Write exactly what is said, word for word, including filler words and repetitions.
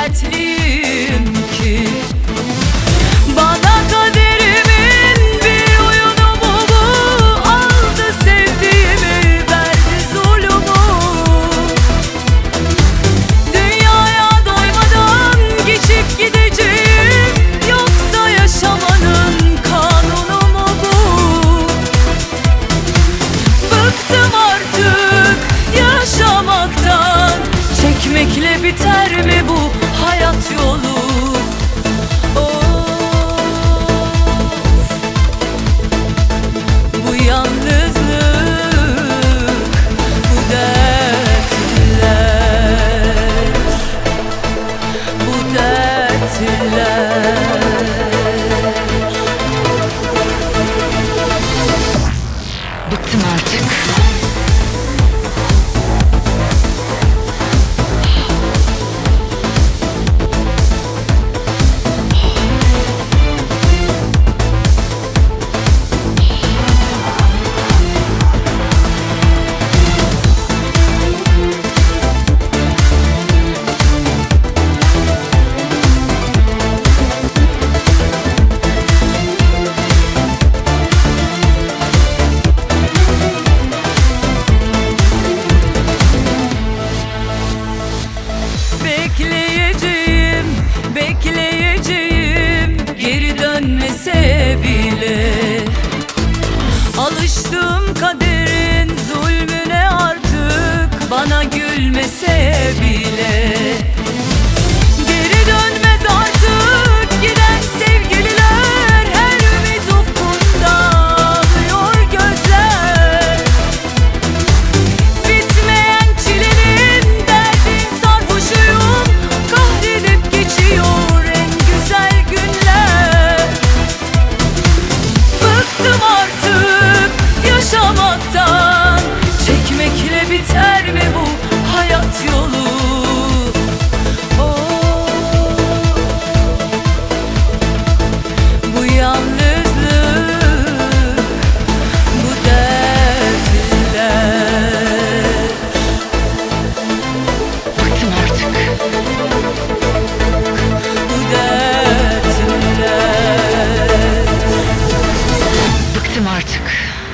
dertliyim ki. Bana kaderimin bir oyunu mu bu? Aldı sevdiğimi, verdi zulümü. Dünyaya doymadan geçip gideceğim, yoksa yaşamanın kanunu mu bu? Bıktım artık yaşamaktan, çekmekle biter mi bu hayat yolu? Of, bu yalnızlık, bu dertler, bu dertler. Bıktım artık. Bekleyeceğim, bekleyeceğim, geri dönmese bile. Alıştım kaderin zulmüne, artık bana gülmese bile. Geri dönmez artık giden sevgililer, her ümit ufkunda ağlıyor gözler. Bitmeyen çilenin derdin sarhoşuyum, kahredip geçiyor en güzel günler. Bıktım artık yaşamaktan, çekmekle biter mi bu hayat yolu? Of, bu yalnızlık, bu dertler. Bıktım artık. Bu dertler. Bıktım artık.